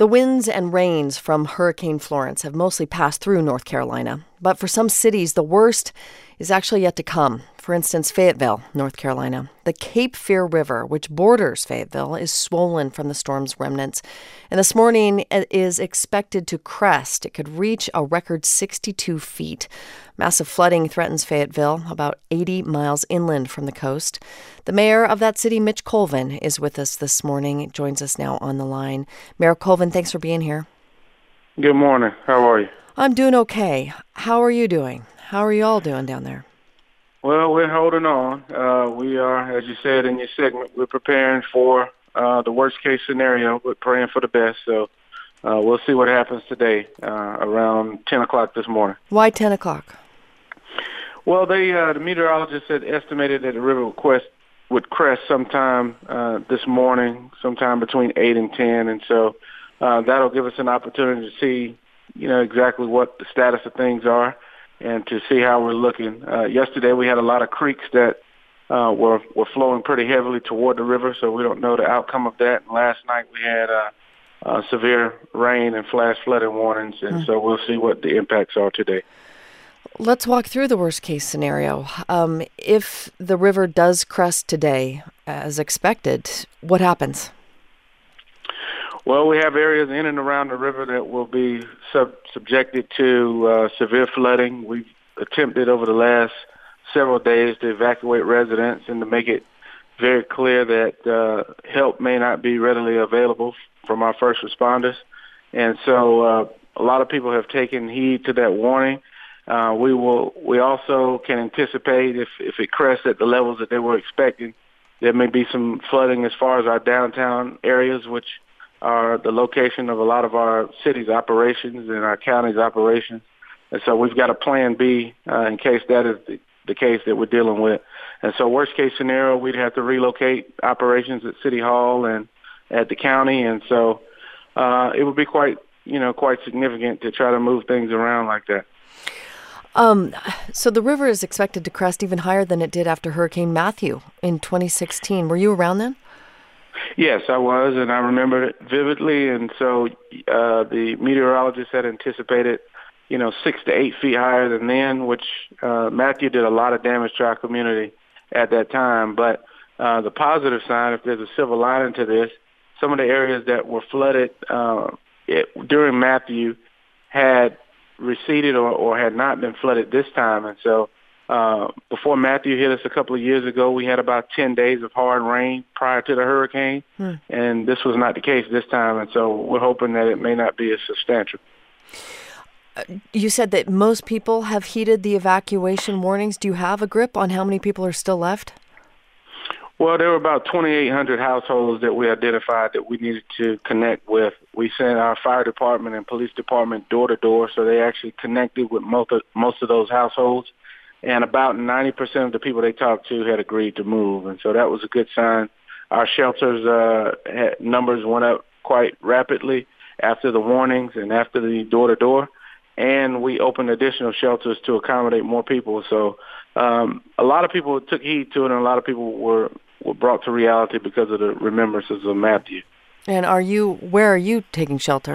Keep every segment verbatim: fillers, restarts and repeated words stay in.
The winds and rains from Hurricane Florence have mostly passed through North Carolina. But for some cities, the worst is actually yet to come. For instance, Fayetteville, North Carolina. The Cape Fear River, which borders Fayetteville, is swollen from the storm's remnants. And this morning, it is expected to crest. It could reach a record sixty-two feet. Massive flooding threatens Fayetteville, about eighty miles inland from the coast. The mayor of that city, Mitch Colvin, is with us this morning. He joins us now on the line. Mayor Colvin, thanks for being here. Good morning. How are you? I'm doing okay. How are you doing? How are you all doing down there? Well, we're holding on. Uh, we are, as you said in your segment, we're preparing for uh, the worst-case scenario. We're praying for the best. So uh, we'll see what happens today uh, around ten o'clock this morning. Why ten o'clock? Well, they uh, the meteorologist had estimated that the river would crest, would crest sometime uh, this morning, sometime between eight and ten. And so uh, that'll give us an opportunity to see, you know, exactly what the status of things are, and to see how we're looking. Uh, yesterday we had a lot of creeks that uh, were were flowing pretty heavily toward the river, so we don't know the outcome of that. And last night we had uh, uh, severe rain and flash flooding warnings, and mm. so we'll see what the impacts are today. Let's walk through the worst-case scenario. Um, if the river does crest today, as expected, what happens? Well, we have areas in and around the river that will be sub- subjected to uh, severe flooding. We've attempted over the last several days to evacuate residents and to make it very clear that uh, help may not be readily available from our first responders. And so uh, a lot of people have taken heed to that warning. Uh, we will. We also can anticipate if, if it crests at the levels that they were expecting, there may be some flooding as far as our downtown areas, which are the location of a lot of our city's operations and our county's operations. And so we've got a plan B uh, in case that is the, the case that we're dealing with. And so worst case scenario, we'd have to relocate operations at City Hall and at the county. And so uh, it would be quite, you know, quite significant to try to move things around like that. Um, so the river is expected to crest even higher than it did after Hurricane Matthew in twenty sixteen. Were you around then? Yes, I was, and I remember it vividly. And so uh, the meteorologist had anticipated, you know, six to eight feet higher than then, which uh, Matthew did a lot of damage to our community at that time. But uh, the positive sign, if there's a silver lining to this, some of the areas that were flooded uh, it, during Matthew had receded or, or had not been flooded this time. And so uh, before Matthew hit us a couple of years ago, we had about ten days of hard rain prior to the hurricane, hmm. and this was not the case this time. And so we're hoping that it may not be as substantial. Uh, you said that most people have heeded the evacuation warnings. Do you have a grip on how many people are still left? Well, there were about twenty-eight hundred households that we identified that we needed to connect with. We sent our fire department and police department door to door, so they actually connected with most of, most of those households. And about ninety percent of the people they talked to had agreed to move. And so that was a good sign. Our shelters uh, had, numbers went up quite rapidly after the warnings and after the door to door. And we opened additional shelters to accommodate more people. So um, a lot of people took heed to it, and a lot of people were, were brought to reality because of the remembrances of Matthew. And are you, where are you taking shelter?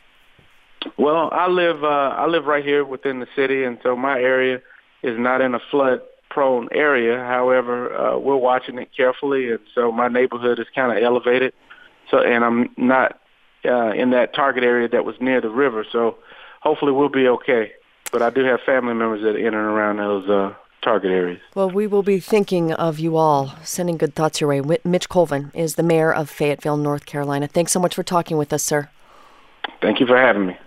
Well, I live, uh, I live right here within the city, and so my area is not in a flood-prone area. However, uh, we're watching it carefully, and so my neighborhood is kind of elevated. So, and I'm not uh, in that target area that was near the river. So hopefully we'll be okay. But I do have family members that are in and around those uh, target areas. Well, we will be thinking of you all, sending good thoughts your way. Mitch Colvin is the mayor of Fayetteville, North Carolina. Thanks so much for talking with us, sir. Thank you for having me.